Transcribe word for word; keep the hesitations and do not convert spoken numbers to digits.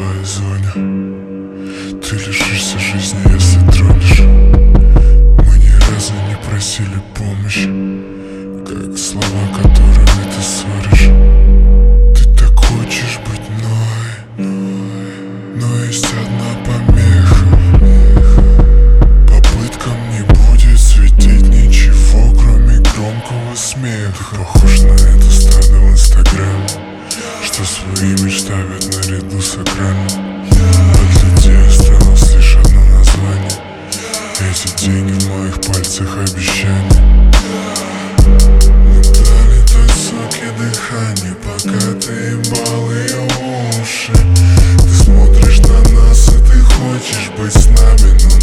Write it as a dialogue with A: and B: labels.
A: своей зоне. Ты лишишься жизни, если тронешь. Мы ни разу не просили помощи, как слова, которыми ты ссоришь. Ты так хочешь быть мной, но есть одна помеха. Попыткам не будет светить ничего, кроме громкого смеха. Ты похож на это стадо в инстаграме, что свои имидж ставят наряду с экраном. От людей осталось лишь одно название. Эти деньги в моих пальцах обещания. Мы дали той суке дыхание, пока ты ебал ее уши. Ты смотришь на нас и ты хочешь быть с нами, но